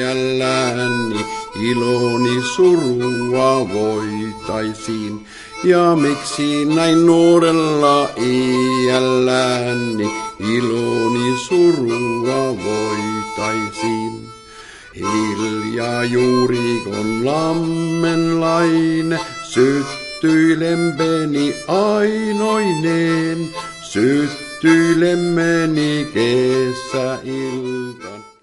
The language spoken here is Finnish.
iälläni iloni surua voitaisiin. Ja miksi näin nuorella iälläni iloni surua voitaisiin? Hiljaa juurikon lammenlaine syttyilemeni ainoineen, syttyilemmeni kesäiltan.